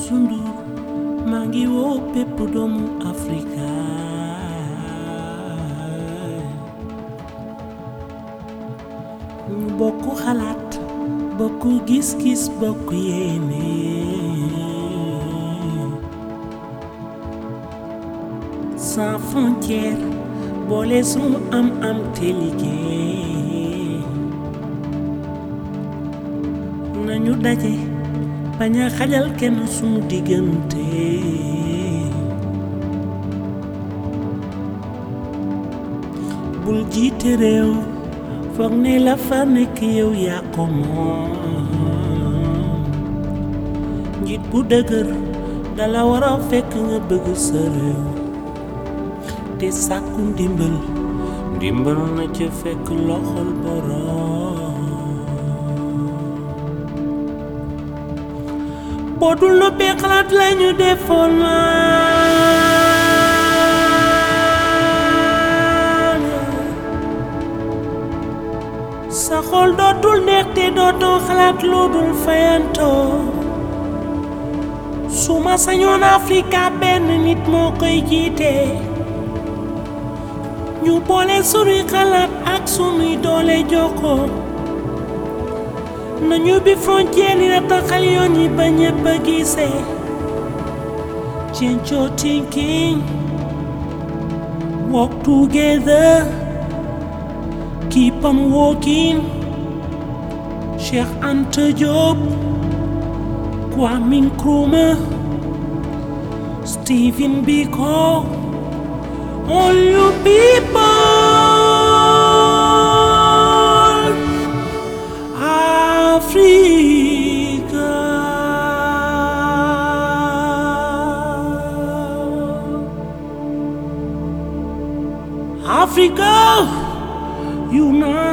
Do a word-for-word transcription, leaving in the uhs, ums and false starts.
Youssou Ndour maa ngi woo bépp doomu Afrika ñu bokk xalaat bokk gis-gis bokk yéene sans frontière boole sunu am am te liggéey nañu daje bañ a xajal kenn sunu diggante bul jiite réew foog ne la fa nekk yow yaa ko moom njiit bu dëgër dala war a fekk nga bëgg sa réew te sàkku ndimbal ndimbal na ca fekk loxol boroom boo dul noppee xalaat lañu defoon sa xol dootul neex te dootoo xalaat lu dul fayantoo su ma sañoon Afrika benn nit moo koy jiite ñu boole sunuy xalaat ak sunuy doole jokkoo nañu bi frontière yi taxal yoon yi ba ñépp a gisee change your thinking walk together keep on walking Cheikh Anta Diop Kwame Nkrumah Stephen Biko all you people Africa Africa unite